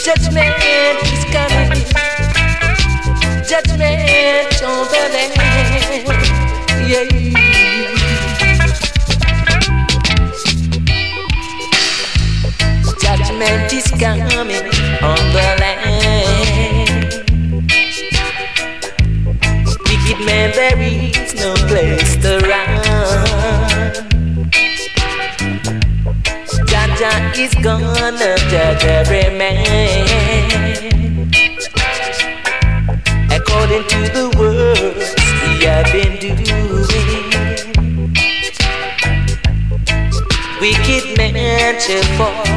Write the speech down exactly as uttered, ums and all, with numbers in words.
Judgment is coming. Judgment on the land. Yeah. Judgment is coming on the land. Wicked man, there is no place to run. Jaja is gonna judge every man according to the works he have been doing. Wicked man shall fall